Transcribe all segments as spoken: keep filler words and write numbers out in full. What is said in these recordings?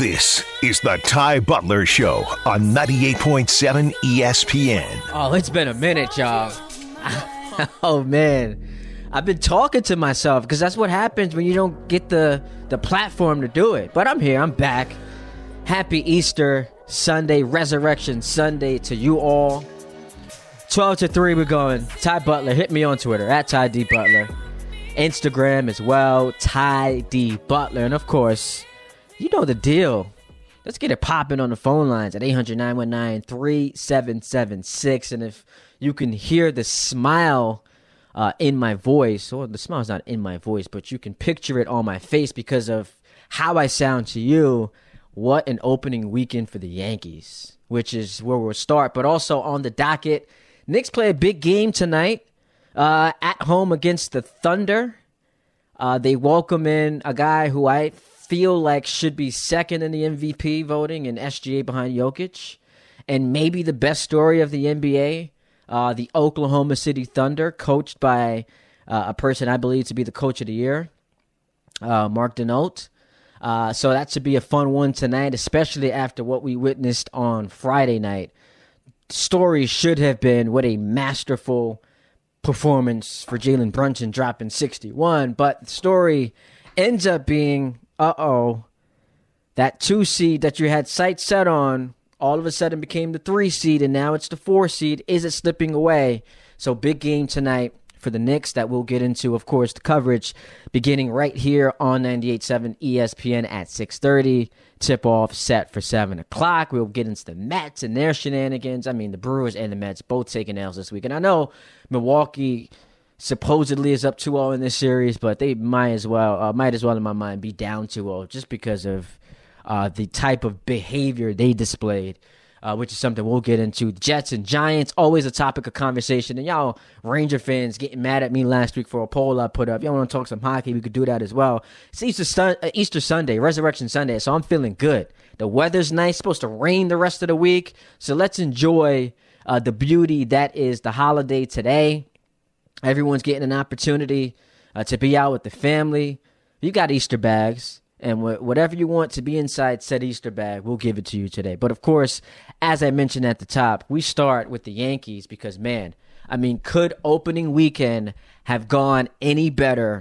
This is the Ty Butler Show on ninety-eight point seven E S P N. Oh, it's been a minute, y'all. Oh, man. I've been talking to myself because that's what happens when you don't get the, the platform to do it. But I'm here. I'm back. Happy Easter Sunday, Resurrection Sunday to you all. twelve to three, we're going. Ty Butler, hit me on Twitter, at Ty D. Butler. Instagram as well, Ty D. Butler. And, of course, you know the deal. Let's get it popping on the phone lines at eight hundred, nine one nine, three seven seven six. And if you can hear the smile uh, in my voice, or the smile's not in my voice, but you can picture it on my face because of how I sound to you, what an opening weekend for the Yankees, which is where we'll start. But also on the docket, Knicks play a big game tonight uh, at home against the Thunder. Uh, they welcome in a guy who I feel like should be second in the M V P voting in S G A behind Jokic, and maybe the best story of the N B A, uh, the Oklahoma City Thunder, coached by uh, a person I believe to be the coach of the year, uh, Mark Denault. Uh, so that should be a fun one tonight, especially after what we witnessed on Friday night. Story should have been what a masterful performance for Jalen Brunson dropping sixty-one, but the story ends up being, uh-oh, that two seed that you had sights set on all of a sudden became the three seed, and now it's the four seed. Is it slipping away? So big game tonight for the Knicks that we'll get into, of course, the coverage beginning right here on ninety-eight point seven E S P N at six thirty. Tip-off set for seven o'clock. We'll get into the Mets and their shenanigans. I mean, the Brewers and the Mets both taking L's this week. And I know Milwaukee supposedly is up two oh in this series, but they might as well, uh, might as well in my mind, be down two oh just because of uh, the type of behavior they displayed. Uh, which is something we'll get into. Jets and Giants, always a topic of conversation. And y'all Ranger fans getting mad at me last week for a poll I put up. Y'all want to talk some hockey, we could do that as well. It's Easter, Sun- uh, Easter Sunday, Resurrection Sunday, so I'm feeling good. The weather's nice, it's supposed to rain the rest of the week. So let's enjoy uh, the beauty that is the holiday today. Everyone's getting an opportunity uh, to be out with the family. You got Easter bags. And wh- whatever you want to be inside said Easter bag, we'll give it to you today. But, of course, as I mentioned at the top, we start with the Yankees because, man, I mean, could opening weekend have gone any better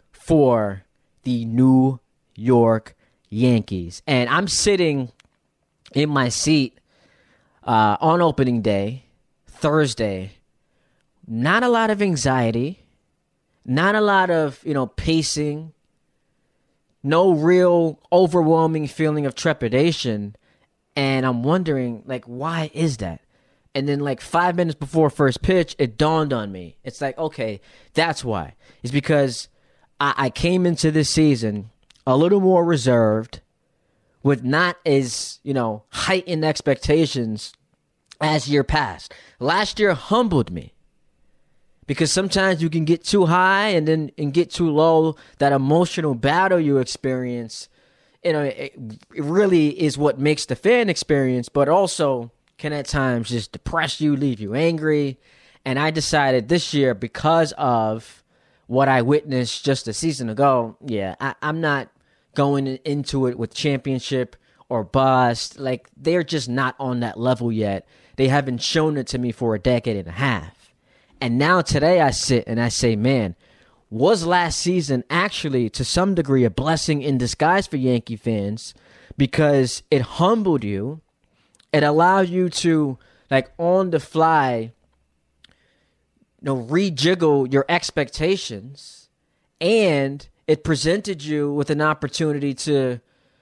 for the New York Yankees? And I'm sitting in my seat uh, on opening day, Thursday. Not a lot of anxiety, not a lot of, you know, pacing. No real overwhelming feeling of trepidation. And I'm wondering, like, why is that? And then, like, five minutes before first pitch, it dawned on me. It's like, okay, that's why. It's because I, I came into this season a little more reserved with not as, you know, heightened expectations as year past. Last year humbled me. Because sometimes you can get too high and then and get too low. That emotional battle you experience, you know, it, it really is what makes the fan experience, but also can at times just depress you, leave you angry. And I decided this year, because of what I witnessed just a season ago, yeah, I, I'm not going into it with championship or bust. Like, they're just not on that level yet. They haven't shown it to me for a decade and a half. And now today I sit and I say, man, was last season actually to some degree a blessing in disguise for Yankee fans because it humbled you. It allowed you to, like, on the fly, you know, rejiggle your expectations, and it presented you with an opportunity to,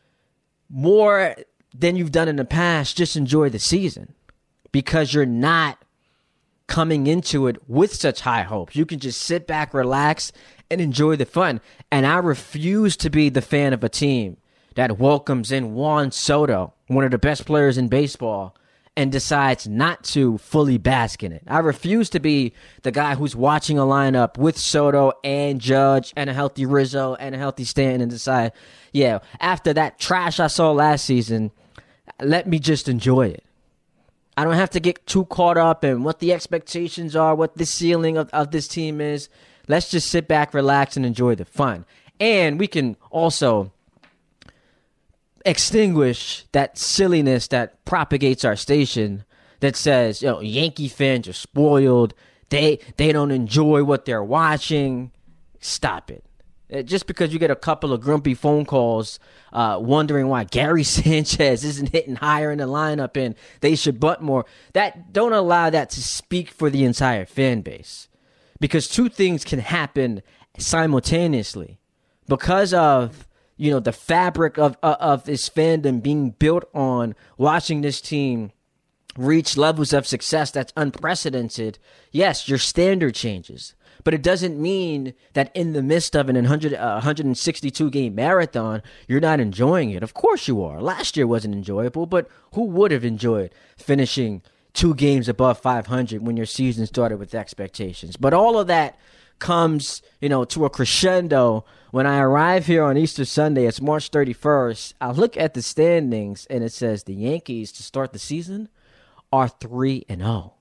more than you've done in the past, just enjoy the season because you're not coming into it with such high hopes. You can just sit back, relax, and enjoy the fun. And I refuse to be the fan of a team that welcomes in Juan Soto, one of the best players in baseball, and decides not to fully bask in it. I refuse to be the guy who's watching a lineup with Soto and Judge and a healthy Rizzo and a healthy Stanton and decide, yeah, after that trash I saw last season, let me just enjoy it. I don't have to get too caught up in what the expectations are, what the ceiling of, of this team is. Let's just sit back, relax, and enjoy the fun. And we can also extinguish that silliness that propagates our station that says, you know, Yankee fans are spoiled. They they don't enjoy what they're watching. Stop it. Just because you get a couple of grumpy phone calls uh, wondering why Gary Sanchez isn't hitting higher in the lineup and they should bunt more, that don't allow that to speak for the entire fan base. Because two things can happen simultaneously. Because of, you know, the fabric of, of, of this fandom being built on watching this team reach levels of success that's unprecedented, yes, your standard changes. But it doesn't mean that in the midst of an one hundred, uh, one hundred sixty-two game marathon, you're not enjoying it. Of course you are. Last year wasn't enjoyable, but who would have enjoyed finishing two games above five hundred when your season started with expectations? But all of that comes, you know, to a crescendo when I arrive here on Easter Sunday. It's March thirty-first. I look at the standings, and it says the Yankees to start the season are three and oh.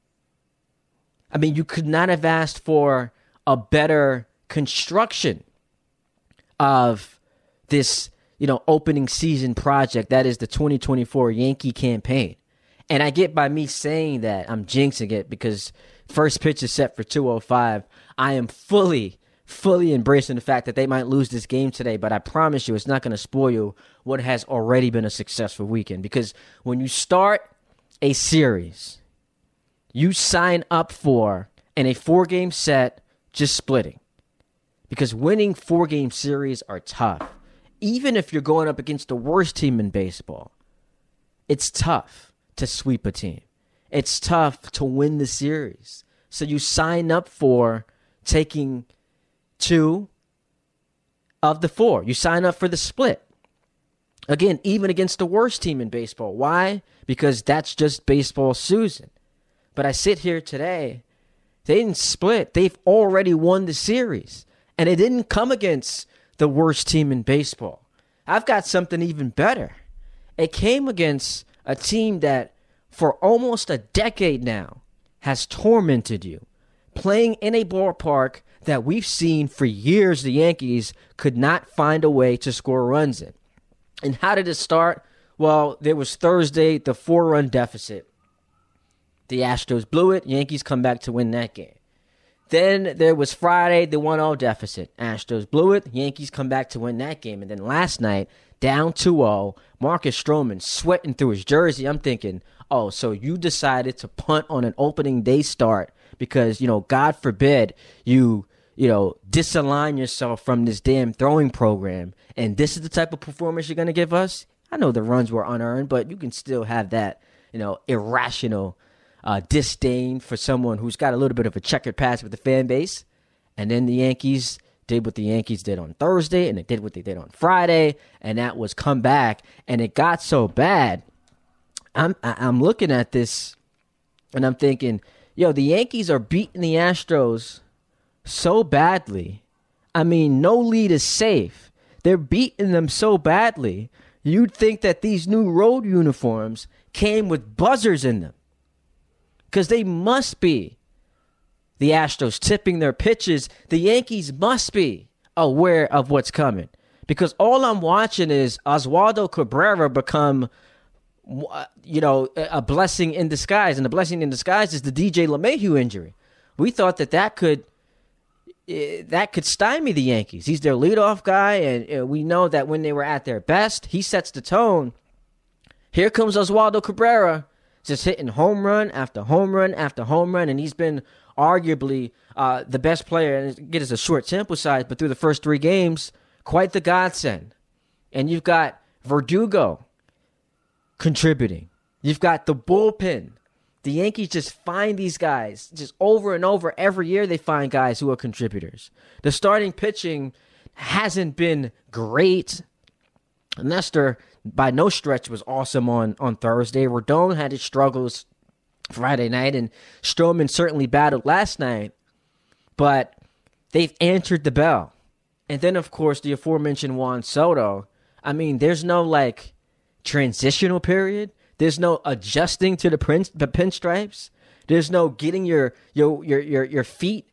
I mean, you could not have asked for a better construction of this, you know, opening season project. That is the twenty twenty-four Yankee campaign. And I get by me saying that, I'm jinxing it because first pitch is set for two oh five. I am fully, fully embracing the fact that they might lose this game today, but I promise you it's not going to spoil what has already been a successful weekend. Because when you start a series, you sign up for in a four-game set just splitting. Because winning four-game series are tough. Even if you're going up against the worst team in baseball, it's tough to sweep a team. It's tough to win the series. So you sign up for taking two of the four. You sign up for the split. Again, even against the worst team in baseball. Why? Because that's just baseball Susan. But I sit here today, they didn't split. They've already won the series. And it didn't come against the worst team in baseball. I've got something even better. It came against a team that for almost a decade now has tormented you, playing in a ballpark that we've seen for years the Yankees could not find a way to score runs in. And how did it start? Well, there was Thursday, the four-run deficit. The Astros blew it. Yankees come back to win that game. Then there was Friday, the one oh deficit. Astros blew it. Yankees come back to win that game. And then last night, down two oh, Marcus Stroman sweating through his jersey. I'm thinking, oh, so you decided to punt on an opening day start because, you know, God forbid you, you know, disalign yourself from this damn throwing program. And this is the type of performance you're going to give us? I know the runs were unearned, but you can still have that, you know, irrational Uh, disdain for someone who's got a little bit of a checkered past with the fan base. And then the Yankees did what the Yankees did on Thursday, and they did what they did on Friday, and that was come back. And it got so bad, I'm I'm looking at this, and I'm thinking, yo, the Yankees are beating the Astros so badly. I mean, no lead is safe. They're beating them so badly. You'd think that these new road uniforms came with buzzers in them. Because they must be, the Astros, tipping their pitches. The Yankees must be aware of what's coming. Because all I'm watching is Oswaldo Cabrera become, you know, a blessing in disguise. And the blessing in disguise is the D J LeMahieu injury. We thought that that could, that could stymie the Yankees. He's their leadoff guy, and we know that when they were at their best, he sets the tone. Here comes Oswaldo Cabrera, just hitting home run after home run after home run, and he's been arguably uh, the best player. And again, it's a short sample size, but through the first three games, quite the godsend. And you've got Verdugo contributing. You've got the bullpen. The Yankees just find these guys. Just over and over, every year they find guys who are contributors. The starting pitching hasn't been great. Nestor, by no stretch, was awesome on, on Thursday. Rodon had his struggles Friday night, and Stroman certainly battled last night. But they've answered the bell. And then, of course, the aforementioned Juan Soto. I mean, there's no, like, transitional period. There's no adjusting to the, pin, the pinstripes. There's no getting your, your, your, your, your feet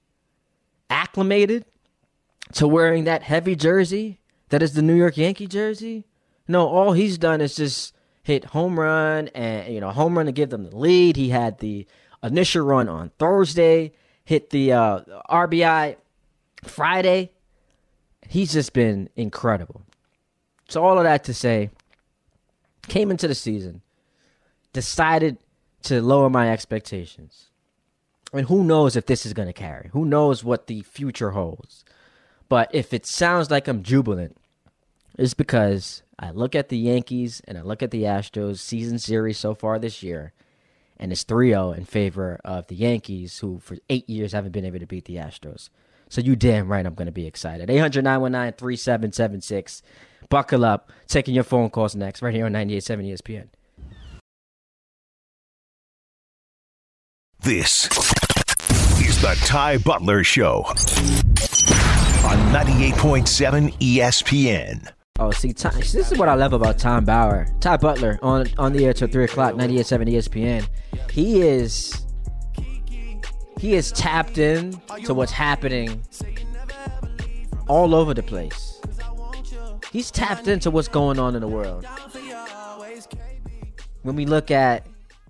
acclimated to wearing that heavy jersey that is the New York Yankee jersey. No, all he's done is just hit home run and, you know, home run to give them the lead. He had the initial run on Thursday, hit the uh, R B I Friday. He's just been incredible. So all of that to say, came into the season, decided to lower my expectations. And who knows if this is going to carry? Who knows what the future holds? But if it sounds like I'm jubilant, it's because I look at the Yankees and I look at the Astros season series so far this year, and it's three oh in favor of the Yankees, who for eight years haven't been able to beat the Astros. So you damn right I'm going to be excited. eight hundred, nine one nine, three seven seven six. Buckle up. Taking your phone calls next, right here on ninety-eight point seven E S P N. This is the Ty Butler Show on ninety-eight point seven E S P N. Oh, see, Ty, this is what I love about Tom Bauer. Ty Butler on, on the air till three o'clock, ninety-eight point seven E S P N. He is... He is tapped in to what's happening all over the place. He's tapped into what's going on in the world. When we look at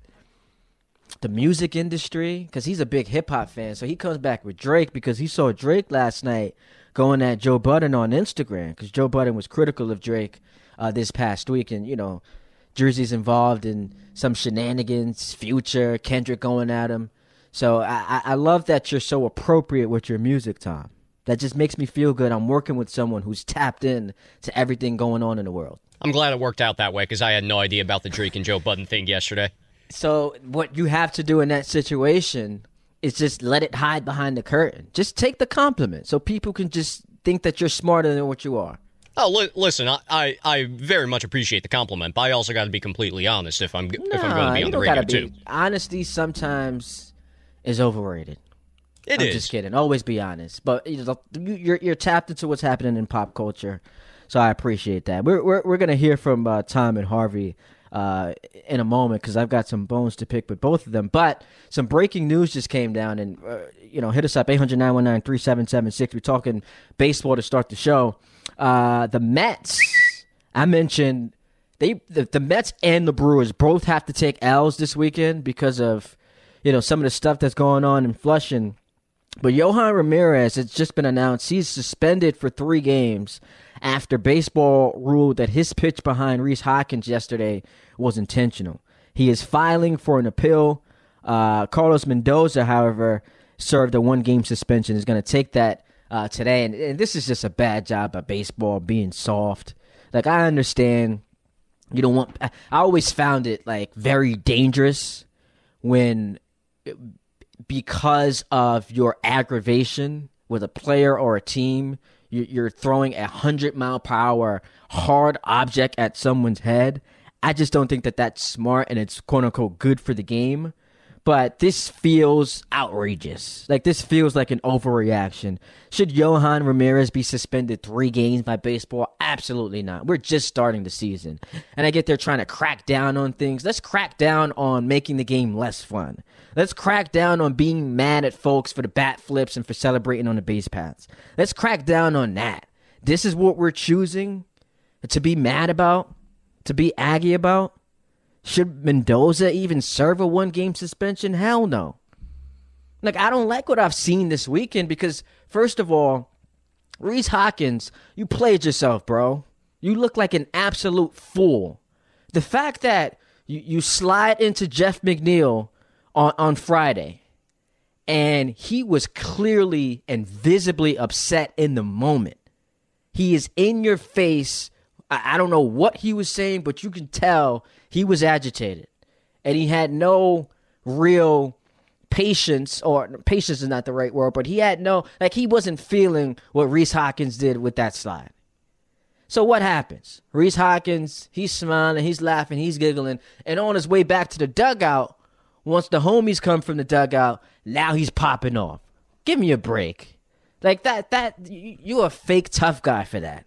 the music industry, because he's a big hip-hop fan, so he comes back with Drake because he saw Drake last night going at Joe Budden on Instagram, because Joe Budden was critical of Drake uh, this past week, and, you know, Jersey's involved in some shenanigans, Future, Kendrick going at him. So I, I love that you're so appropriate with your music, Tom. That just makes me feel good. I'm working with someone who's tapped in to everything going on in the world. I'm glad it worked out that way because I had no idea about the Drake and Joe Budden thing yesterday. So what you have to do in that situation is just let it hide behind the curtain. Just take the compliment so people can just think that you're smarter than what you are. Oh, li- listen, I, I, I very much appreciate the compliment, but I also got to be completely honest if I'm, nah, if I'm going to be on the radio, too. Honesty sometimes is overrated. It I'm is. just kidding. Always be honest. But you know, you're you're tapped into what's happening in pop culture, so I appreciate that. We're we're we're gonna hear from uh, Tom and Harvey uh, in a moment because I've got some bones to pick with both of them. But some breaking news just came down, and uh, you know, hit us up eight hundred, nine one nine, three seven seven six. We're talking baseball to start the show. Uh, the Mets. I mentioned they the, the Mets and the Brewers both have to take L's this weekend because of, you know, some of the stuff that's going on in Flushing. But Yohan Ramirez, it's just been announced he's suspended for three games after baseball ruled that his pitch behind Rhys Hoskins yesterday was intentional. He is filing for an appeal. Uh, Carlos Mendoza, however, served a one-game suspension. Is going to take that uh, today. And, and this is just a bad job of baseball being soft. Like, I understand you don't want... I always found it, like, very dangerous when... because of your aggravation with a player or a team, you're throwing a hundred mile per hour hard object at someone's head. I just don't think that that's smart and it's quote unquote good for the game. But this feels outrageous. Like, this feels like an overreaction. Should Yohan Ramirez be suspended three games by baseball? Absolutely not. We're just starting the season. And I get they're trying to crack down on things. Let's crack down on making the game less fun. Let's crack down on being mad at folks for the bat flips and for celebrating on the base paths. Let's crack down on that. This is what we're choosing to be mad about, to be aggy about. Should Mendoza even serve a one-game suspension? Hell no. Like, I don't like what I've seen this weekend because, first of all, Rhys Hoskins, you played yourself, bro. You look like an absolute fool. The fact that you, you slide into Jeff McNeil on, on Friday, and he was clearly and visibly upset in the moment. He is in your face. I, I don't know what he was saying, but you can tell he was agitated. And he had no real patience, or patience is not the right word, but he had no, like, he wasn't feeling what Rhys Hoskins did with that slide. So what happens? Rhys Hoskins, he's smiling, he's laughing, he's giggling, and on his way back to the dugout, once the homies come from the dugout, now he's popping off. Give me a break. Like, that, that, you're a fake tough guy for that.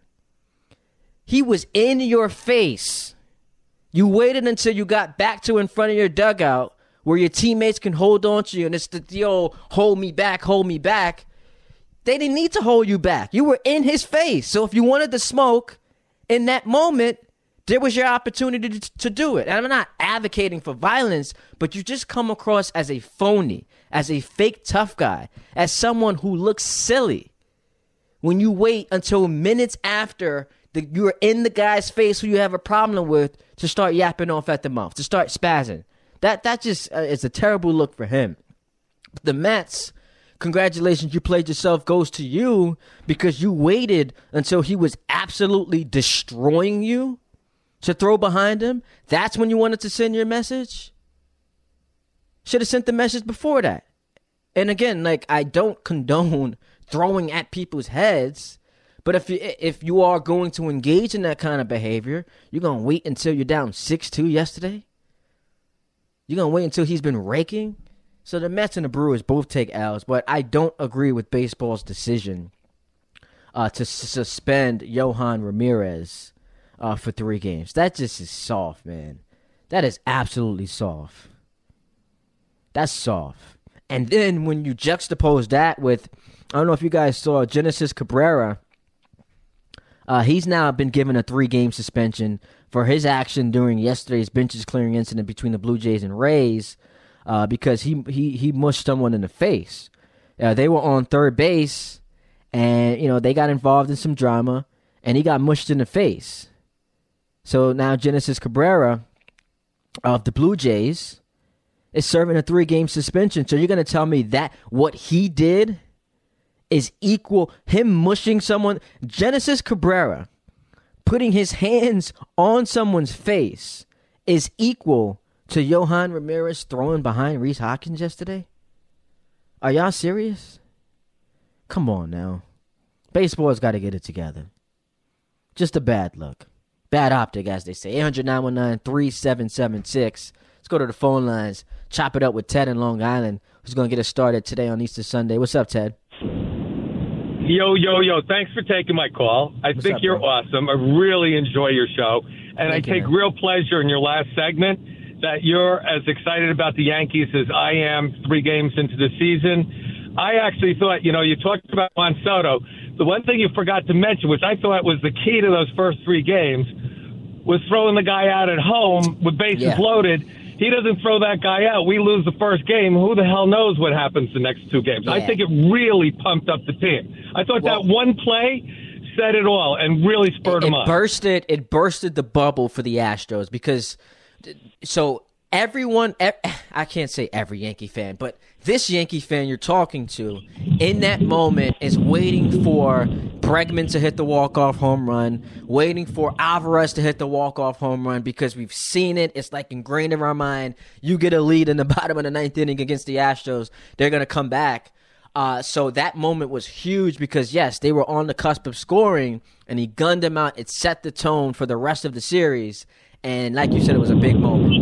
He was in your face. You waited until you got back to in front of your dugout where your teammates can hold on to you, and it's the, the old hold me back, hold me back. They didn't need to hold you back. You were in his face. So if you wanted to smoke in that moment, There was your opportunity to, to do it. And I'm not advocating for violence, but you just come across as a phony, as a fake tough guy, as someone who looks silly when you wait until minutes after the, you're in the guy's face who you have a problem with to start yapping off at the mouth, to start spazzing. That that just uh, is a terrible look for him. The Mets, congratulations, you played yourself, goes to you because you waited until he was absolutely destroying you to throw behind him. That's when you wanted to send your message? Should have sent the message before that. And again, like, I don't condone throwing at people's heads, but if you if you are going to engage in that kind of behavior, you're going to wait until you're down six two yesterday? You're going to wait until he's been raking? So the Mets and the Brewers both take L's, but I don't agree with baseball's decision uh, to s- suspend Yohan Ramirez uh, for three games. That just is soft, man. That is absolutely soft. That's soft. And then when you juxtapose that with, I don't know if you guys saw Genesis Cabrera, uh, he's now been given a three-game suspension for his action during yesterday's benches clearing incident between the Blue Jays and Rays uh, because he, he, he mushed someone in the face. Uh, they were on third base, and you know they got involved in some drama, and he got mushed in the face. So now Genesis Cabrera of the Blue Jays is serving a three-game suspension. So you're going to tell me that what he did is equal, him mushing someone, Genesis Cabrera putting his hands on someone's face is equal to Yohan Ramirez throwing behind Rhys Hoskins yesterday? Are y'all serious? Come on now. Baseball's got to get it together. Just a bad look. Bad optic, as they say. eight hundred, nine one nine, three seven seven six. Let's go to the phone lines. Chop it up with Ted in Long Island, who's going to get us started today on Easter Sunday. What's up, Ted? Yo, yo, yo. Thanks for taking my call. I What's think up, you're bro? awesome. I really enjoy your show. And Thank I you, take man. real pleasure in your last segment that you're as excited about the Yankees as I am three games into the season. I actually thought, you know, you talked about Juan Soto. The one thing you forgot to mention, which I thought was the key to those first three games, was throwing the guy out at home with bases Yeah. loaded. He doesn't throw that guy out. We lose the first game. Who the hell knows what happens the next two games? I Yeah. think it really pumped up the team. I thought Well- that one play said it all and really spurred it them up. bursted it bursted the bubble for the Astros because so everyone ev- I can't say every Yankee fan, but this Yankee fan you're talking to in that moment is waiting for Bregman to hit the walk-off home run, waiting for Alvarez to hit the walk-off home run because we've seen it. It's like ingrained in our mind. You get a lead in the bottom of the ninth inning against the Astros, they're going to come back. Uh, so that moment was huge because, yes, they were on the cusp of scoring, and he gunned them out. It set the tone for the rest of the series. And like you said, it was a big moment.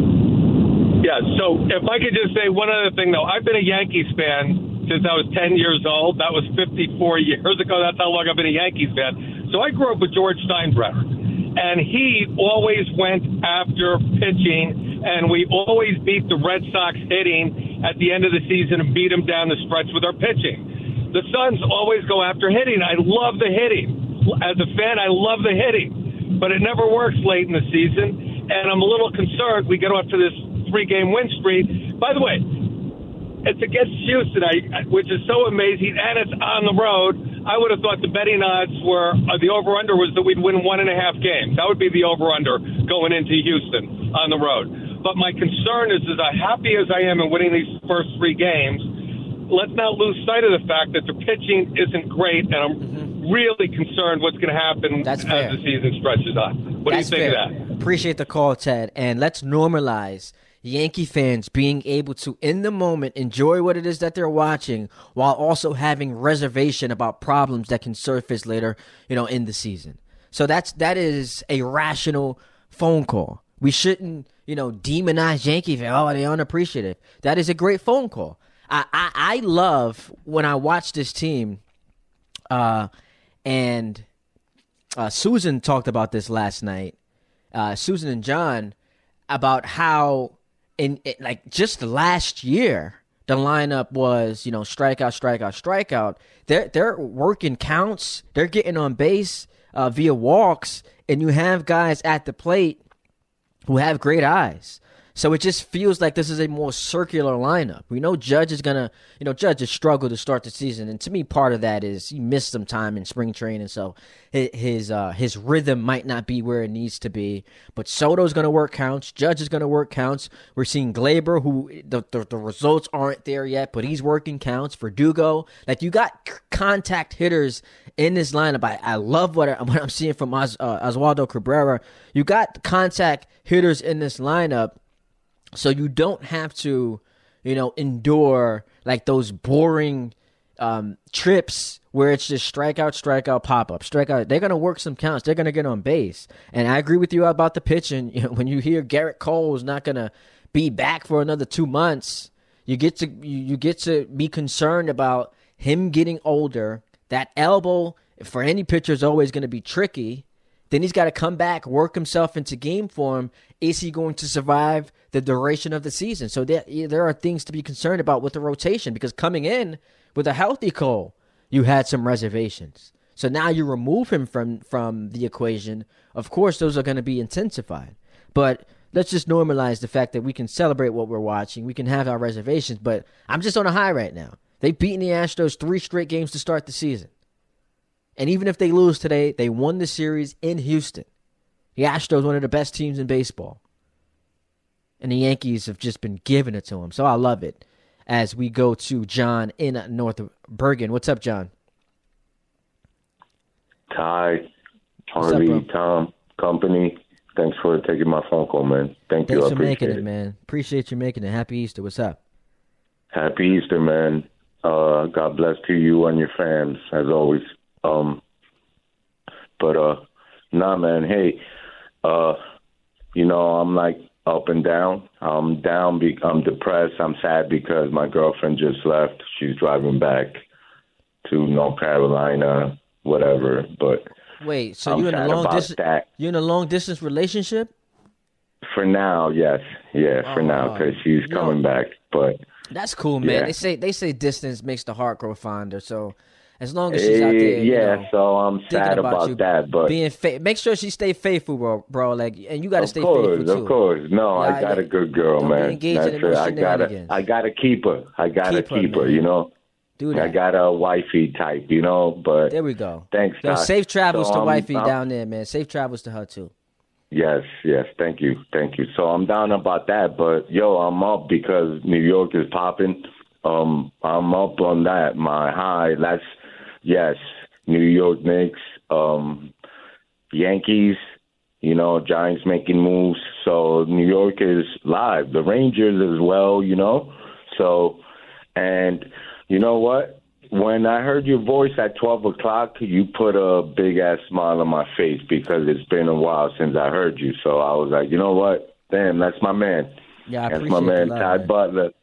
Yeah, so if I could just say one other thing, though. I've been a Yankees fan since I was ten years old. That was fifty-four years ago. That's how long I've been a Yankees fan. So I grew up with George Steinbrenner, and he always went after pitching, and we always beat the Red Sox hitting at the end of the season and beat them down the stretch with our pitching. The Suns always go after hitting. I love the hitting. As a fan, I love the hitting, but it never works late in the season, and I'm a little concerned we get off to this three-game win streak. By the way, it's against Houston, I, which is so amazing, and it's on the road. I would have thought the betting odds were, uh, the over-under was that we'd win one and a half games. That would be the over-under going into Houston on the road. But my concern is, as happy as I am in winning these first three games, let's not lose sight of the fact that the pitching isn't great, and I'm mm-hmm. really concerned what's going to happen That's as fair. the season stretches on. What That's do you think fair. of that? Appreciate the call, Ted. And let's normalize Yankee fans being able to, in the moment, enjoy what it is that they're watching while also having reservation about problems that can surface later, you know, in the season. So that's that is a rational phone call. We shouldn't, you know, demonize Yankee fans. Oh, they're unappreciative. That is a great phone call. I, I, I love when I watch this team, uh, and uh, Susan talked about this last night, uh, Susan and John, about how in it, like just last year the lineup was, you know, strikeout, strikeout, strikeout. They're they're working counts. They're getting on base uh, via walks, and you have guys at the plate who have great eyes. So it just feels like this is a more circular lineup. We know Judge is going to, you know, Judge has struggled to start the season. And to me, part of that is he missed some time in spring training. So his uh, his rhythm might not be where it needs to be. But Soto's going to work counts. Judge is going to work counts. We're seeing Glaber, who the, the, the results aren't there yet, but he's working counts. Verdugo. Like, you got c- contact hitters in this lineup. I, I love what, I, what I'm seeing from Os, uh, Oswaldo Cabrera. You got contact hitters in this lineup. So you don't have to, you know, endure like those boring um, trips where it's just strikeout, strikeout, pop-up, strikeout. They're going to work some counts. They're going to get on base. And I agree with you about the pitching. You know, when you hear Garrett Cole is not going to be back for another two months, you get to you, you get to be concerned about him getting older. That elbow for any pitcher is always going to be tricky. Then he's got to come back, work himself into game form. Is he going to survive the duration of the season? So there, there are things to be concerned about with the rotation, because coming in with a healthy Cole, you had some reservations. So now you remove him from, from the equation. Of course, those are going to be intensified. But let's just normalize the fact that we can celebrate what we're watching. We can have our reservations, but I'm just on a high right now. They've beaten the Astros three straight games to start the season. And even if they lose today, they won the series in Houston. The Astros, one of the best teams in baseball. And the Yankees have just been giving it to them. So I love it. As we go to John in North Bergen. What's up, John? Ty, Harvey, up, Tom, company. Thanks for taking my phone call, man. Thank Thanks you. I for appreciate making it, it, man. Appreciate you making it. Happy Easter. What's up? Happy Easter, man. Uh, God bless to you and your fans, as always. Um, but, uh, nah, man, hey, uh, you know, I'm like up and down. I'm down, be- I'm depressed. I'm sad because my girlfriend just left. She's driving back to North Carolina, whatever. But Wait, so I'm you in a sad long about distance? that. You in a long distance relationship? For now, yes, yeah, for Oh, now, because she's yo. coming back. But That's cool, man. Yeah. They say they say distance makes the heart grow fonder. So as long as she's out there, eh, you yeah, know, so I'm thinking sad about, about you, that. But being fa- make sure she stay faithful, bro. bro like, and you got to of stay course, faithful too. of course, no, Yeah, I got yeah. a good girl, Don't be man. engaged That's in no it. I gotta, shenanigans. I gotta keep her. I gotta Keep her, keep her. man. You know, Do I that. got a wifey type. You know, but There we go. thanks, Yo, Ty. safe travels So to I'm- wifey I'm- down there, man. Safe travels to her too. Yes, yes, thank you, thank you. So I'm down about that, but yo, I'm up because New York is popping. Um, I'm up on that. My high. That's yes, New York Knicks, um, Yankees. You know, Giants making moves. So New York is live. The Rangers as well. You know, so and you know what? When I heard your voice at twelve o'clock, you put a big-ass smile on my face because it's been a while since I heard you. So I was like, you know what? Damn, that's my man. Yeah, I That's appreciate my man, the love, Ty man. Butler.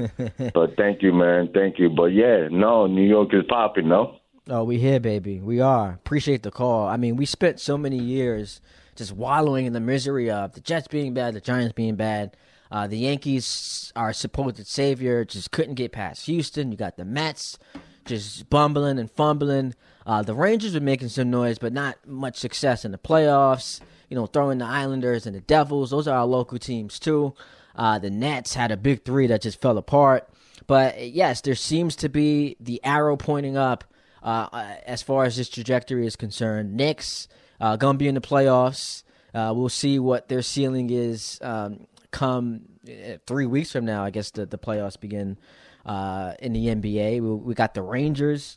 But thank you, man. Thank you. But, yeah, no, New York is popping, no? Oh, we here, baby. We are. Appreciate the call. I mean, we spent so many years just wallowing in the misery of the Jets being bad, the Giants being bad. Uh, the Yankees, our supposed savior, just couldn't get past Houston. You got the Mets just bumbling and fumbling. Uh, the Rangers were making some noise, but not much success in the playoffs. You know, throwing the Islanders and the Devils. Those are our local teams, too. Uh, the Nets had a big three that just fell apart. But, yes, there seems to be the arrow pointing up uh, as far as this trajectory is concerned. Knicks uh, going to be in the playoffs. Uh, we'll see what their ceiling is um, come uh, three weeks from now. I guess the, the playoffs begin uh, in the N B A. We, we got the Rangers,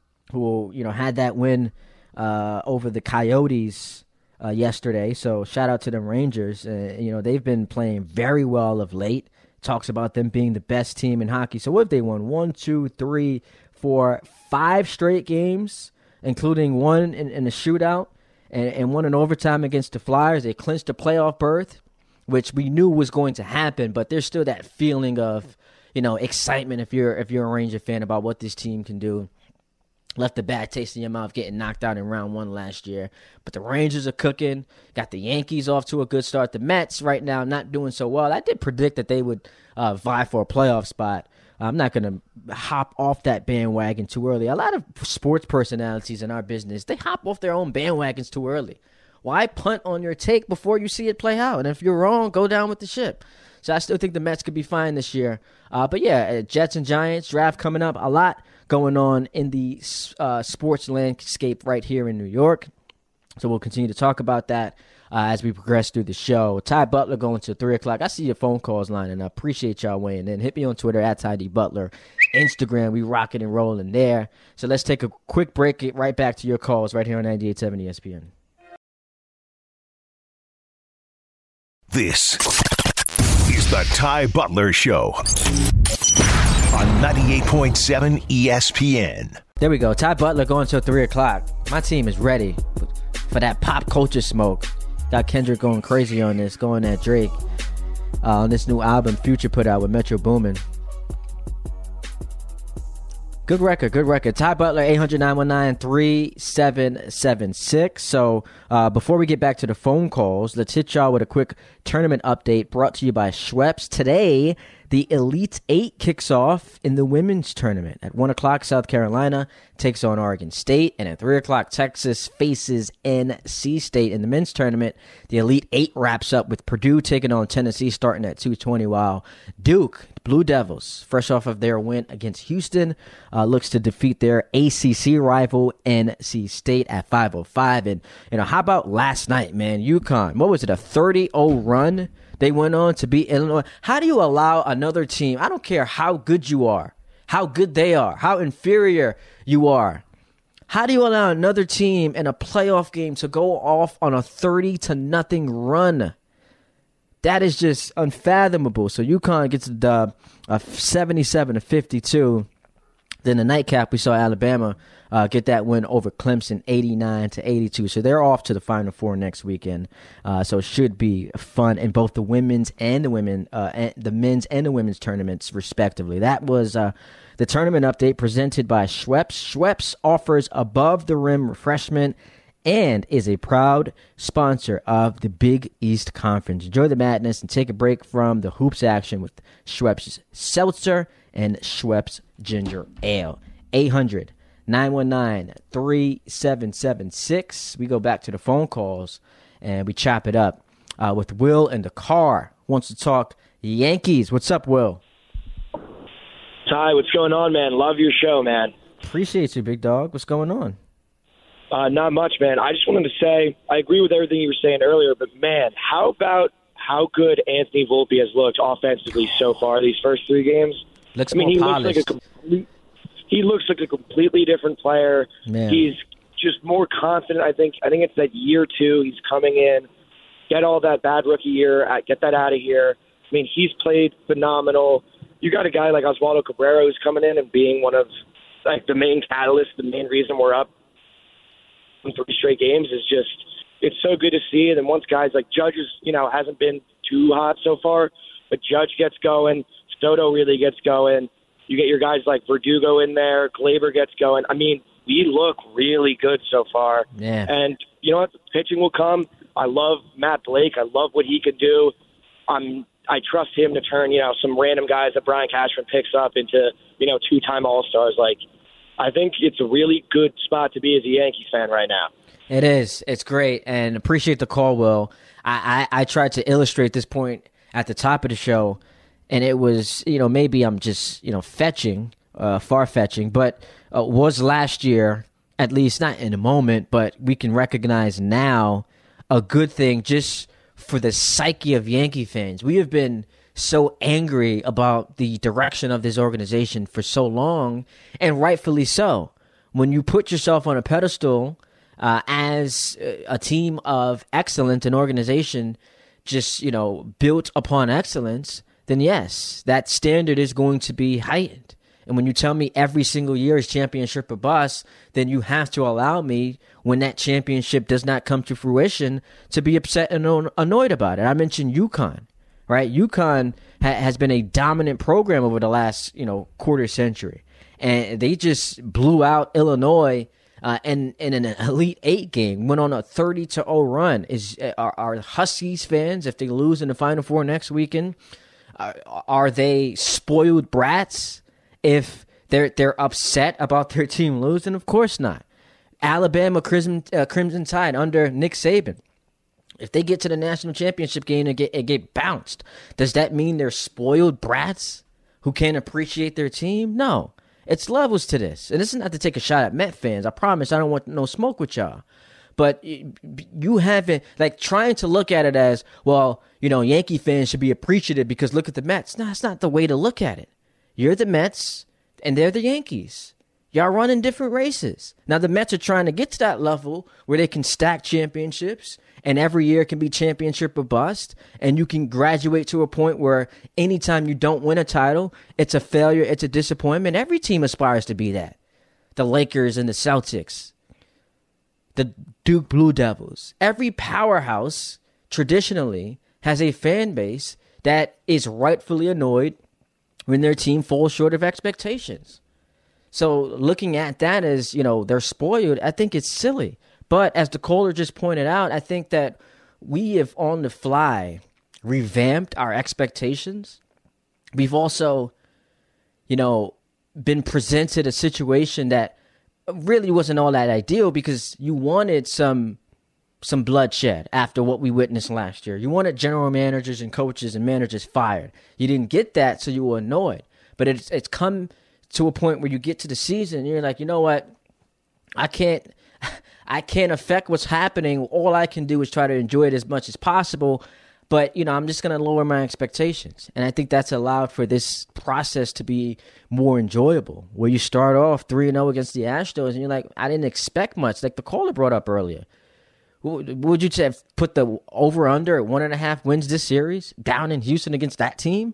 who you know had that win uh, over the Coyotes uh, yesterday. So shout out to them Rangers. Uh, you know they've been playing very well of late. Talks about them being the best team in hockey. So what have they won? One, two, three, four, five straight games, including one in, in a shootout and, and one in overtime against the Flyers. They clinched a playoff berth, which we knew was going to happen. But there's still that feeling of you know excitement if you're if you're a Ranger fan about what this team can do. Left a bad taste in your mouth getting knocked out in round one last year. But the Rangers are cooking. Got the Yankees off to a good start. The Mets right now not doing so well. I did predict that they would uh, vie for a playoff spot I'm not going to hop off that bandwagon too early. A lot of sports personalities in our business, they hop off their own bandwagons too early. Why punt on your take before you see it play out? And if you're wrong, go down with the ship. So I still think the Mets could be fine this year. Uh, but yeah, Jets and Giants draft coming up. A lot going on in the uh, sports landscape right here in New York. So we'll continue to talk about that uh, as we progress through the show. Ty Butler going to three o'clock. I see your phone calls lining up. Appreciate y'all weighing in. Hit me on Twitter at Ty D Butler. Instagram, we rocking and rolling there. So let's take a quick break. Get right back to your calls right here on ninety-eight point seven E S P N. This is the Ty Butler Show on ninety-eight point seven E S P N. There we go. Ty Butler going till three o'clock. My team is ready for that pop culture smoke. Got Kendrick going crazy on this, going at Drake uh, on this new album Future put out with Metro Boomin. Good record, good record. Ty Butler, eight hundred, nine one nine, three seven seven six. So uh, before we get back to the phone calls, let's hit y'all with a quick tournament update brought to you by Schweppes. Today, the Elite Eight kicks off in the women's tournament. At one o'clock, South Carolina takes on Oregon State. And at three o'clock, Texas faces N C State. In the men's tournament, the Elite Eight wraps up with Purdue taking on Tennessee starting at two twenty, while Duke, Blue Devils, fresh off of their win against Houston, uh, looks to defeat their A C C rival N C State at five oh five. And, you know, how about last night, man? UConn, what was it, a thirty oh run? They went on to beat Illinois. How do you allow another team, I don't care how good you are, how good they are, how inferior you are, how do you allow another team in a playoff game to go off on a thirty to nothing run? That is just unfathomable. So UConn gets a dub of seventy-seven to fifty-two. Then the nightcap, we saw Alabama uh, get that win over Clemson, eighty-nine to eighty-two. So they're off to the Final Four next weekend. Uh, so it should be fun in both the women's and the women, uh, and the men's and the women's tournaments, respectively. That was uh, the tournament update presented by Schweppes. Schweppes offers above the rim refreshment and is a proud sponsor of the Big East Conference. Enjoy the madness and take a break from the hoops action with Schweppes Seltzer and Schweppes Ginger Ale. eight hundred, nine one nine, three seven seven six. We go back to the phone calls and we chop it up uh, with Will in the car. Wants to talk Yankees. What's up, Will? Ty, what's going on, man? Love your show, man. Appreciate you, big dog. What's going on? Uh, not much, man. I just wanted to say I agree with everything you were saying earlier, but, man, how about how good Anthony Volpe has looked offensively so far these first three games? Looks I mean, more he polished. looks like a complete, he looks like a completely different player. Man. He's just more confident. I think I think it's that year two. He's coming in, get all that bad rookie year, get that out of here. I mean, he's played phenomenal. You got a guy like Oswaldo Cabrera who's coming in and being one of like the main catalyst, the main reason we're up in three straight games is just it's so good to see it. And once guys like Judge is, you know, hasn't been too hot so far, but Judge gets going. Soto really gets going. You get your guys like Verdugo in there. Glaber gets going. I mean, we look really good so far. Yeah. And you know what? The pitching will come. I love Matt Blake. I love what he can do. I'm, I trust him to turn, you know, some random guys that Brian Cashman picks up into, you know, two-time All-Stars. Like, I think it's a really good spot to be as a Yankees fan right now. It is. It's great. And appreciate the call, Will. I, I, I tried to illustrate this point at the top of the show. And it was, you know, maybe I'm just, you know, fetching, uh, far-fetching, but uh, was last year, at least not in a moment, but we can recognize now a good thing just for the psyche of Yankee fans. We have been so angry about the direction of this organization for so long, and rightfully so. When you put yourself on a pedestal uh, as a team of excellence, an organization just, you know, built upon excellence, then yes, that standard is going to be heightened. And when you tell me every single year is championship or bust, then you have to allow me, when that championship does not come to fruition, to be upset and annoyed about it. I mentioned UConn, right? UConn ha- has been a dominant program over the last, you know, quarter century. And they just blew out Illinois uh, in, in an Elite Eight game, went on a thirty to oh run. Is are, are Huskies fans, if they lose in the Final Four next weekend, Are, are they spoiled brats if they're they're upset about their team losing, of course not. Alabama Crimson, uh, Crimson Tide under Nick Saban. If they get to the national championship game and get, and get bounced, does that mean they're spoiled brats who can't appreciate their team? No. It's levels to this. And this is not to take a shot at Met fans. I promise I don't want no smoke with y'all. But you haven't, like, trying to look at it as, well, you know, Yankee fans should be appreciative because look at the Mets. No, that's not the way to look at it. You're the Mets, and they're the Yankees. Y'all running different races. Now, the Mets are trying to get to that level where they can stack championships, and every year can be championship or bust, and you can graduate to a point where anytime you don't win a title, it's a failure, it's a disappointment. Every team aspires to be that. The Lakers and the Celtics, the Duke Blue Devils. Every powerhouse, traditionally, has a fan base that is rightfully annoyed when their team falls short of expectations. So looking at that as, you know, they're spoiled, I think it's silly. But as the caller just pointed out, I think that we have on the fly revamped our expectations. We've also, you know, been presented a situation that really wasn't all that ideal because you wanted some some bloodshed after what we witnessed last year. You wanted general managers and coaches and managers fired. You didn't get that, so you were annoyed. But it's it's come to a point where you get to the season and you're like, you know what? I can't I can't affect what's happening. All I can do is try to enjoy it as much as possible. But, you know, I'm just going to lower my expectations. And I think that's allowed for this process to be more enjoyable, where you start off three and oh against the Astros and you're like, I didn't expect much, like the caller brought up earlier. Would you have put the over-under at one and a half wins this series down in Houston against that team?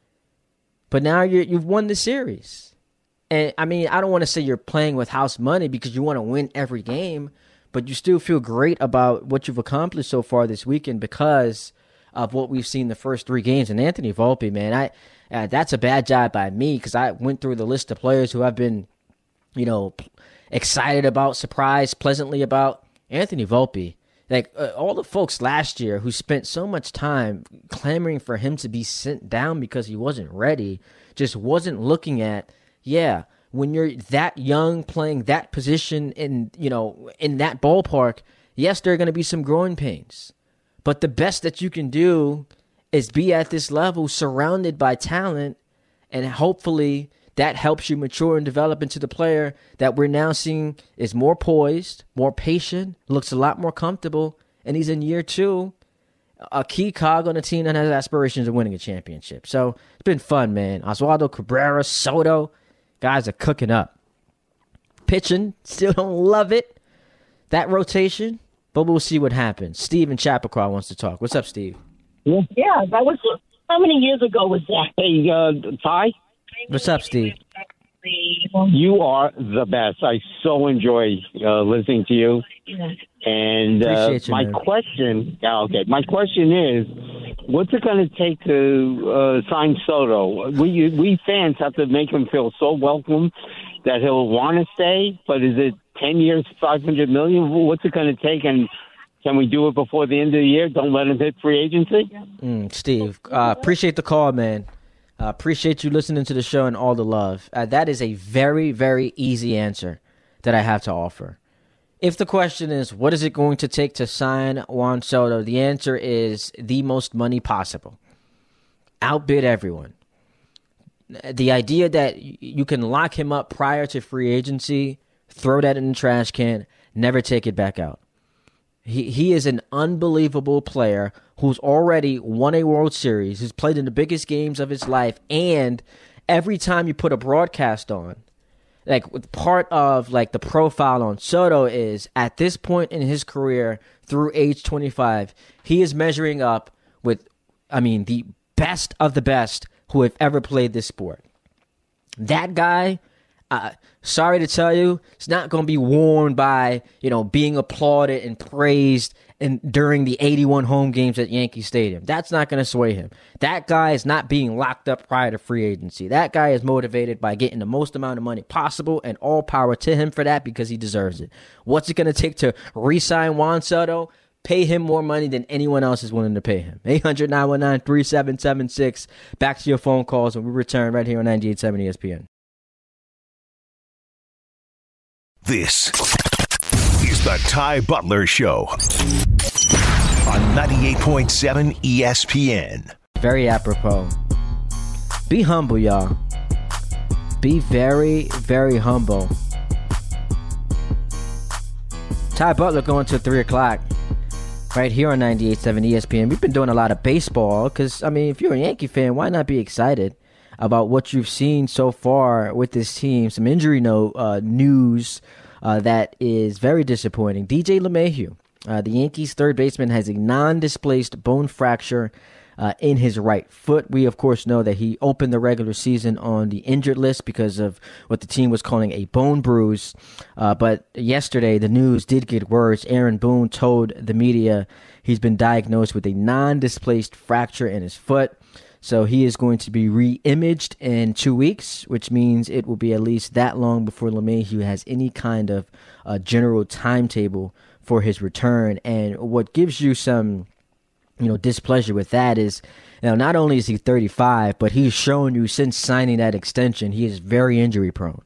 But now you're, you've won the series. And, I mean, I don't want to say you're playing with house money because you want to win every game, but you still feel great about what you've accomplished so far this weekend because of what we've seen the first three games. And Anthony Volpe, man, I uh, that's a bad job by me because I went through the list of players who I've been, you know, excited about, surprised, pleasantly about. Anthony Volpe, like uh, all the folks last year who spent so much time clamoring for him to be sent down because he wasn't ready, just wasn't looking at, yeah, when you're that young playing that position in, you know, in that ballpark, yes, there are going to be some growing pains. But the best that you can do is be at this level surrounded by talent, and hopefully that helps you mature and develop into the player that we're now seeing is more poised, more patient, looks a lot more comfortable, and he's in year two, a key cog on a team that has aspirations of winning a championship. So it's been fun, man. Oswaldo Cabrera, Soto, guys are cooking up. Pitching, still don't love it. That rotation, but we'll see what happens. Steve in Chappaqua wants to talk. What's up, Steve? Yeah, yeah. That was how many years ago was that? Hey, uh, Ty. What's up, Steve? You are the best. I so enjoy uh, listening to you. And uh, you, my man. question, yeah, okay. My question is, what's it going to take to uh, sign Soto? We we fans have to make him feel so welcome that he'll want to stay. But is it ten years, five hundred million? What's it going to take? And can we do it before the end of the year? Don't let him hit free agency. Mm, Steve, uh, appreciate the call, man. Uh, appreciate you listening to the show and all the love. Uh, that is a very, very easy answer that I have to offer. If the question is, what is it going to take to sign Juan Soto? The answer is the most money possible. Outbid everyone. The idea that you can lock him up prior to free agency, throw that in the trash can, never take it back out. He he is an unbelievable player who's already won a World Series, who's played in the biggest games of his life, and every time you put a broadcast on, like part of like the profile on Soto is at this point in his career through age twenty-five, he is measuring up with, I mean, the best of the best who have ever played this sport. That guy, uh, sorry to tell you, it's not going to be warmed by, you know, being applauded and praised and during the eighty-one home games at Yankee Stadium. That's not going to sway him. That guy is not being locked up prior to free agency. That guy is motivated by getting the most amount of money possible, and all power to him for that because he deserves it. What's it going to take to re-sign Juan Soto? Pay him more money than anyone else is willing to pay him. eight hundred, nine one nine, three seven seven six. Back to your phone calls when we return right here on ninety-eight point seven E S P N. This is the Ty Butler Show on ninety-eight point seven E S P N. Very apropos. Be humble, y'all. Be very, very humble. Ty Butler going to three o'clock right here on ninety-eight point seven E S P N. We've been doing a lot of baseball because, I mean, if you're a Yankee fan, why not be excited about what you've seen so far with this team? Some injury note uh, news uh, that is very disappointing. D J LeMahieu, uh, the Yankees' third baseman, has a non-displaced bone fracture uh, in his right foot. We, of course, know that he opened the regular season on the injured list because of what the team was calling a bone bruise. Uh, but yesterday, the news did get worse. Aaron Boone told the media he's been diagnosed with a non-displaced fracture in his foot. So he is going to be re-imaged in two weeks, which means it will be at least that long before LeMahieu has any kind of uh, general timetable for his return. And what gives you some, you know, displeasure with that is, you know, not only is he thirty-five, but he's shown you since signing that extension, he is very injury prone.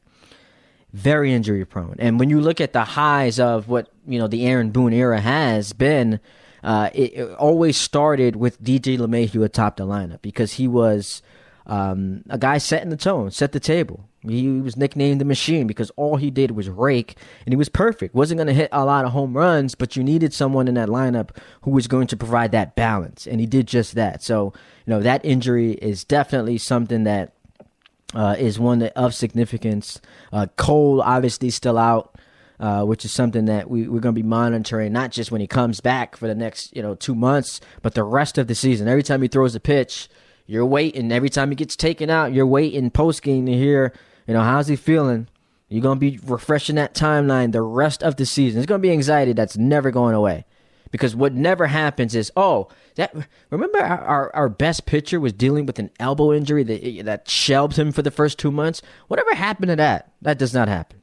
Very injury prone. And when you look at the highs of what, you know, the Aaron Boone era has been, Uh, it, it always started with D J LeMahieu atop the lineup because he was um, a guy setting the tone, set the table. He was nicknamed the Machine because all he did was rake, and he was perfect. Wasn't going to hit a lot of home runs, but you needed someone in that lineup who was going to provide that balance, and he did just that. So, you know, that injury is definitely something that uh, is one that, of significance. Uh, Cole, obviously, still out. Uh, which is something that we, we're going to be monitoring, not just when he comes back for the next, you know, two months, but the rest of the season. Every time he throws a pitch, you're waiting. Every time he gets taken out, you're waiting post-game to hear, you know, how's he feeling? You're going to be refreshing that timeline the rest of the season. It's going to be anxiety that's never going away. Because what never happens is, oh, that remember our, our, our best pitcher was dealing with an elbow injury that, that shelved him for the first two months? Whatever happened to that? That does not happen.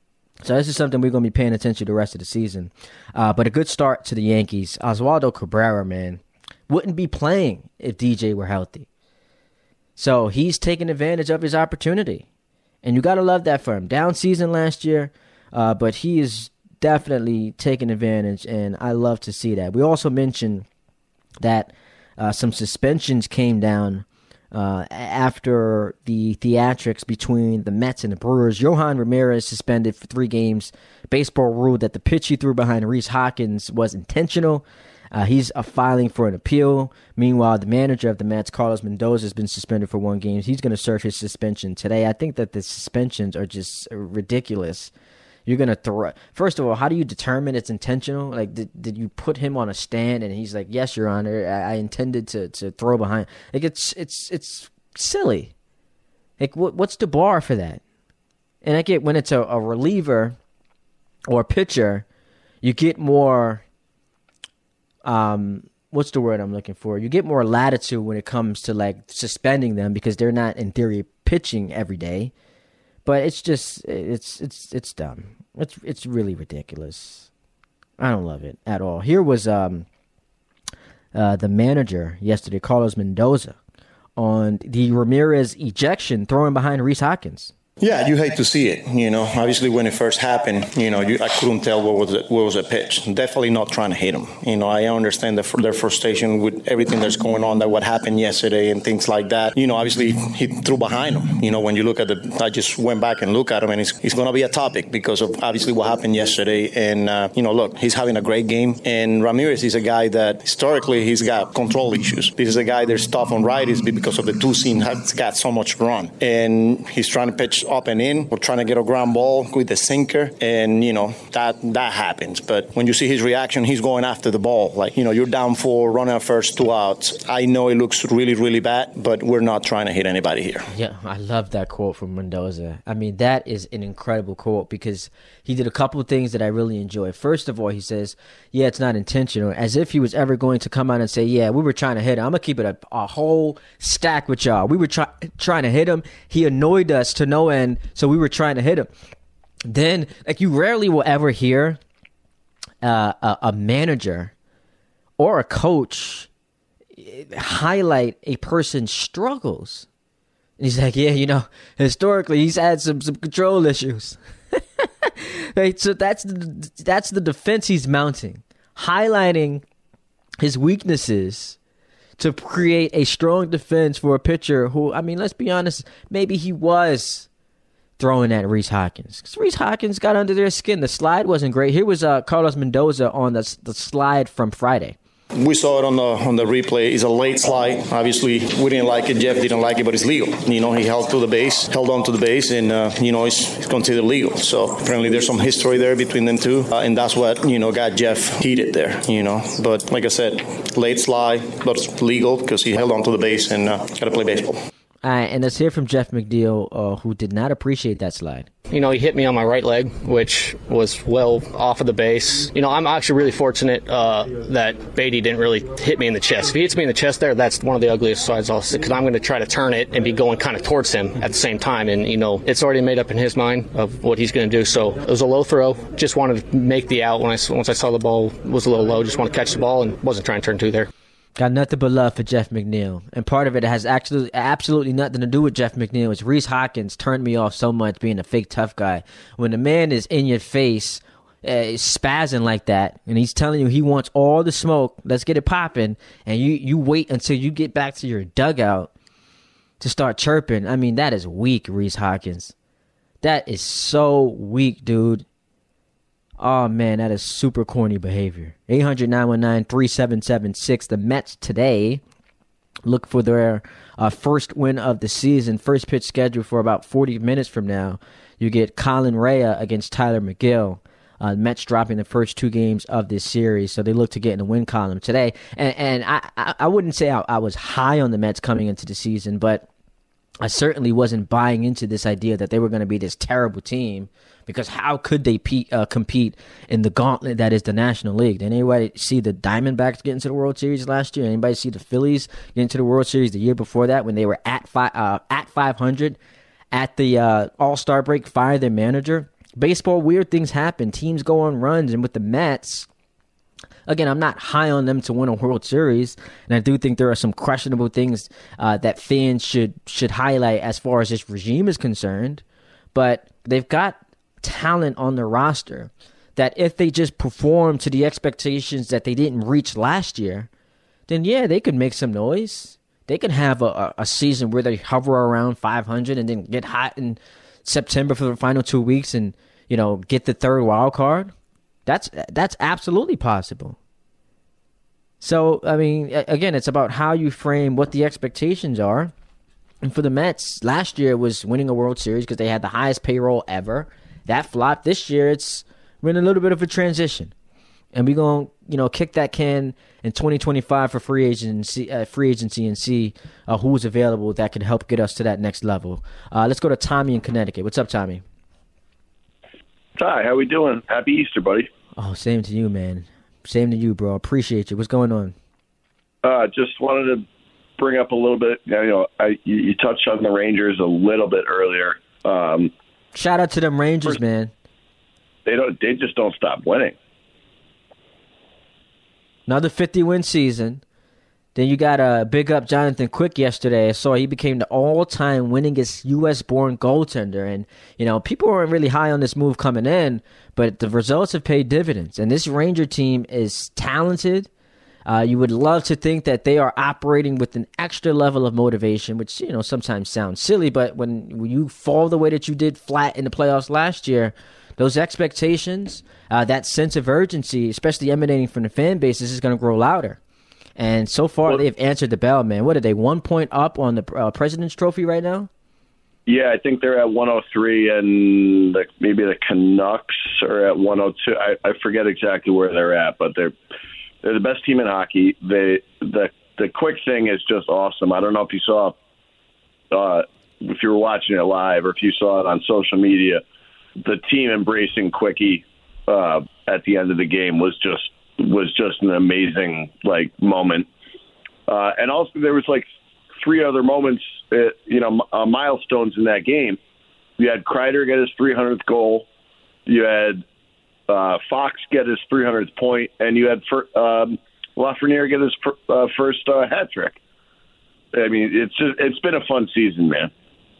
So this is something we're going to be paying attention to the rest of the season. Uh, but a good start to the Yankees. Oswaldo Cabrera, man, wouldn't be playing if D J were healthy. So he's taking advantage of his opportunity. And you got to love that for him. Down season last year, uh, but he is definitely taking advantage, and I love to see that. We also mentioned that uh, some suspensions came down Uh, after the theatrics between the Mets and the Brewers. Yohan Ramirez suspended for three games. Baseball ruled that the pitch he threw behind Rhys Hoskins was intentional. Uh, he's uh, filing for an appeal. Meanwhile, the manager of the Mets, Carlos Mendoza, has been suspended for one game. He's going to serve his suspension today. I think that the suspensions are just ridiculous. You're going to throw. First of all, how do you determine it's intentional? Like, did, did you put him on a stand and he's like, yes, Your Honor, I, I intended to, to throw behind. Like, it's it's it's silly. Like, what what's the bar for that? And I get when it's a, a reliever or a pitcher, you get more, um, what's the word I'm looking for? You get more latitude when it comes to, like, suspending them because they're not, in theory, pitching every day. But it's just it's it's it's dumb. It's it's really ridiculous. I don't love it at all. Here was um uh, the manager yesterday, Carlos Mendoza, on the Ramirez ejection, throwing behind Rhys Hoskins. Yeah, you hate to see it. You know, obviously when it first happened, you know, you, I couldn't tell what was the, what was a pitch. Definitely not trying to hit him. You know, I understand the, their frustration with everything that's going on, that what happened yesterday and things like that. You know, obviously he threw behind him. You know, when you look at the, I just went back and looked at him, and it's, it's going to be a topic because of obviously what happened yesterday. And uh, you know, look, he's having a great game, and Ramirez is a guy that historically he's got control issues. This is a guy that's tough on righties because of the two seam has got so much run, and he's trying to pitch up and in. We're trying to get a ground ball with the sinker, and you know that that happens. But when you see his reaction, he's going after the ball. Like, you know, you're down four, running at first, two outs. I know it looks really, really bad, but we're not trying to hit anybody here. Yeah, I love that quote from Mendoza. I mean, that is an incredible quote because he did a couple of things that I really enjoy. First of all, he says, yeah, it's not intentional, as if he was ever going to come out and say, yeah, we were trying to hit him. I'm going to keep it a, a whole stack with y'all. We were try- trying to hit him. He annoyed us to no end, so we were trying to hit him. Then, like, you rarely will ever hear uh, a, a manager or a coach highlight a person's struggles. And he's like, yeah, you know, historically, he's had some, some control issues. Right, so that's the, that's the defense he's mounting, highlighting his weaknesses to create a strong defense for a pitcher who, I mean, let's be honest, maybe he was throwing at Rhys Hoskins. Because Rhys Hoskins got under their skin. The slide wasn't great. Here was uh, Carlos Mendoza on the, the slide from Friday. We saw it on the on the replay. It's a late slide. Obviously, we didn't like it. Jeff didn't like it, but it's legal. You know, he held to the base, held on to the base, and, uh, you know, it's, it's considered legal. So apparently there's some history there between them two, uh, and that's what, you know, got Jeff heated there, you know. But like I said, late slide, but it's legal because he held on to the base and uh, got to play baseball. All right, and let's hear from Jeff McNeil, uh, who did not appreciate that slide. You know, he hit me on my right leg, which was well off of the base. You know, I'm actually really fortunate uh, that Beatty didn't really hit me in the chest. If he hits me in the chest there, that's one of the ugliest sides I'll see, because I'm going to try to turn it and be going kind of towards him at the same time. And, you know, it's already made up in his mind of what he's going to do. So it was a low throw. Just wanted to make the out when I, once I saw the ball was a little low. Just wanted to catch the ball and wasn't trying to turn two there. Got nothing but love for Jeff McNeil. And part of it has actually absolutely nothing to do with Jeff McNeil. It's Rhys Hoskins turned me off so much being a fake tough guy. When the man is in your face, uh, spazzing like that, and he's telling you he wants all the smoke, let's get it popping, and you, you wait until you get back to your dugout to start chirping. I mean, that is weak, Rhys Hoskins. That is so weak, dude. Oh, man, that is super corny behavior. eight hundred, nine one nine, three seven seven six. The Mets today look for their uh, first win of the season. First pitch scheduled for about forty minutes from now. You get Colin Rea against Tyler McGill. Uh, Mets dropping the first two games of this series, so they look to get in the win column today. And, and I, I, I wouldn't say I, I was high on the Mets coming into the season, but I certainly wasn't buying into this idea that they were going to be this terrible team, because how could they pe- uh, compete in the gauntlet that is the National League? Did anybody see the Diamondbacks get into the World Series last year? Anybody see the Phillies get into the World Series the year before that when they were at five, uh, at five hundred at the uh, All-Star break, fire their manager? Baseball, weird things happen. Teams go on runs, and with the Mets, again, I'm not high on them to win a World Series, and I do think there are some questionable things uh, that fans should should highlight as far as this regime is concerned. But they've got talent on their roster that if they just perform to the expectations that they didn't reach last year, then yeah, they could make some noise. They could have a, a season where they hover around five hundred and then get hot in September for the final two weeks and, you know, get the third wild card. That's that's absolutely possible. So, I mean, again, it's about how you frame what the expectations are. And for the Mets, last year was winning a World Series because they had the highest payroll ever. That flopped. This year, it's been a little bit of a transition. And we're going to, you know, kick that can in twenty twenty-five for free agency, uh, free agency and see uh, who's available that can help get us to that next level. Uh, let's go to Tommy in Connecticut. What's up, Tommy? Hi, how we doing? Happy Easter, buddy. Oh, same to you, man. Same to you, bro. Appreciate you. What's going on? Uh, just wanted to bring up a little bit. You know, I, you, you touched on the Rangers a little bit earlier. Um, Shout out to them Rangers, first, man. They don't. They just don't stop winning. Another fifty-win season. Then you got a uh, big up Jonathan Quick yesterday. I saw he became the all-time winningest U S-born goaltender. And, you know, people weren't really high on this move coming in, but the results have paid dividends. And this Ranger team is talented. Uh, you would love to think that they are operating with an extra level of motivation, which, you know, sometimes sounds silly. But when, when you fall the way that you did flat in the playoffs last year, those expectations, uh, that sense of urgency, especially emanating from the fan base, this is going to grow louder. And so far, well, they've answered the bell, man. What are they, one point up on the uh, President's Trophy right now? Yeah, I think they're at one oh three, and the, maybe the Canucks are at one oh two. I, I forget exactly where they're at, but they're they're the best team in hockey. They the the Quick thing is just awesome. I don't know if you saw, uh, if you were watching it live or if you saw it on social media. The team embracing Quickie uh, at the end of the game was just. was just an amazing like moment. Uh, and also there was like three other moments, uh, you know, uh, milestones in that game. You had Kreider get his three hundredth goal. You had uh, Fox get his three hundredth point, and you had um, Lafreniere get his uh, first uh, hat trick. I mean, it's just, it's been a fun season, man.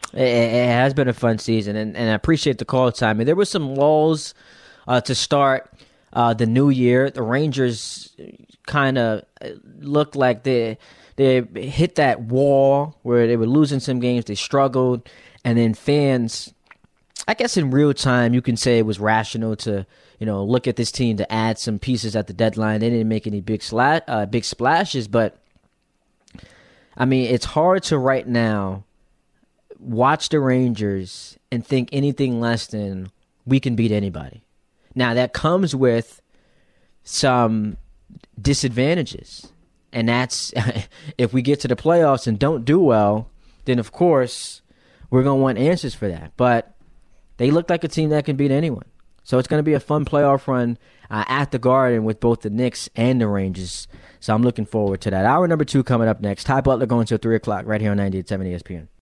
It, it has been a fun season, and, and I appreciate the call time. And there were some lulls uh, to start uh, the new year. The Rangers kind of looked like they they hit that wall where they were losing some games. They struggled, and then fans, I guess in real time, you can say it was rational to you know look at this team to add some pieces at the deadline. They didn't make any big sla- uh, big splashes, but I mean, it's hard to right now watch the Rangers and think anything less than we can beat anybody. Now, that comes with some disadvantages. And that's, if we get to the playoffs and don't do well, then of course, we're going to want answers for that. But they look like a team that can beat anyone. So it's going to be a fun playoff run uh, at the Garden with both the Knicks and the Rangers. So I'm looking forward to that. Hour number two coming up next. Ty Butler going till three o'clock right here on ninety-eight point seven E S P N.